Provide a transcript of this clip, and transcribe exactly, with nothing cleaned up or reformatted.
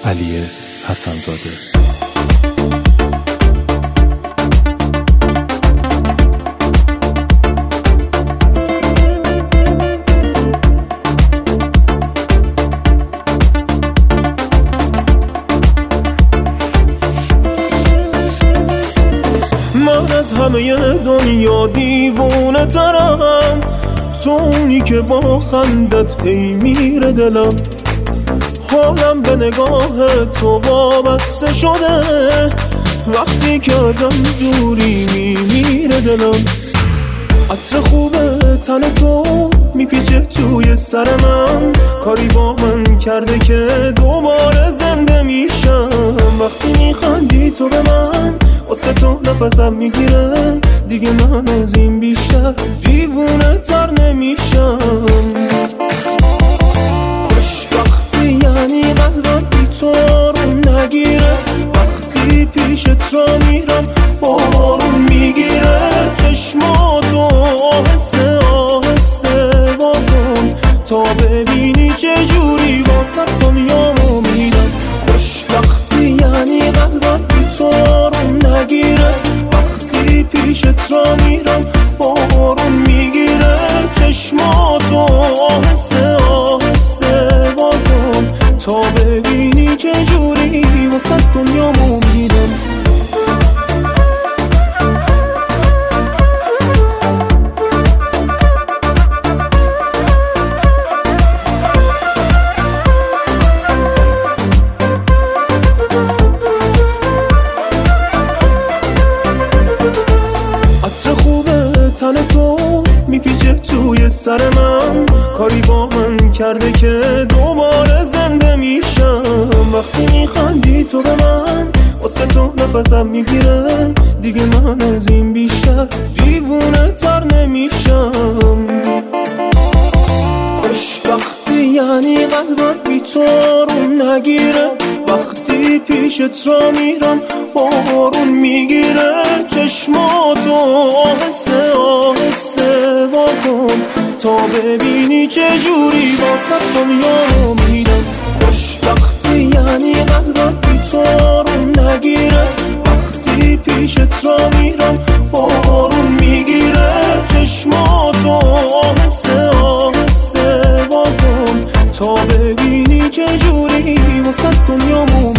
علی حسن‌زاده. من از همه دنیا دیوونه ترم، تو اونی که با خندت هی میره دلم. حالم به نگاه تو وابسته شده، وقتی که ازم دوری میمیره دلم. عطر خوبه تن تو میپیچه توی سر من، کاری با من کرده که دوباره زنده میشم. وقتی میخندی تو به من، واسه تو نفسم میگیره، دیگه من از این بیشتر دیوونه تر نمیشم. خوشبختی یعنی قلبم بی تو رو نگیره، وقتی پیشت را میرم بارون میگیره. چشماتو آهسته آهسته واکن تا ببینی چجوری واسه دنیامو میدم. خوشبختی یعنی قلبم بی تو رو نگیره، وقتی پیشت را میرم بارون میگیره. چشماتو آهسته آهسته واکن تا ببینی چجوری واسه دنیامو میدم. تن تو میپیچه توی سر من، کاری با من کرده که دوباره زنده میشم. وقتی میخندی تو به من، واسه تو نفسم میگیره، دیگه من از این بیشتر دیوونه تر نمیشم. خوشبختی یعنی قلبم بی تو رو نگیره، وقتی پیشت را میرم بارون میگیره. چشماتو آهسته آهسته واکن تا ببینی چجوری واسه دنیا میدم. خوشبختی یعنی قلبم بی تو رو نگیره، وقتی پیشت را میرم بارون میگیره. چشماتو آهسته آهسته واکن تا ببینی چجوری واسه دنیا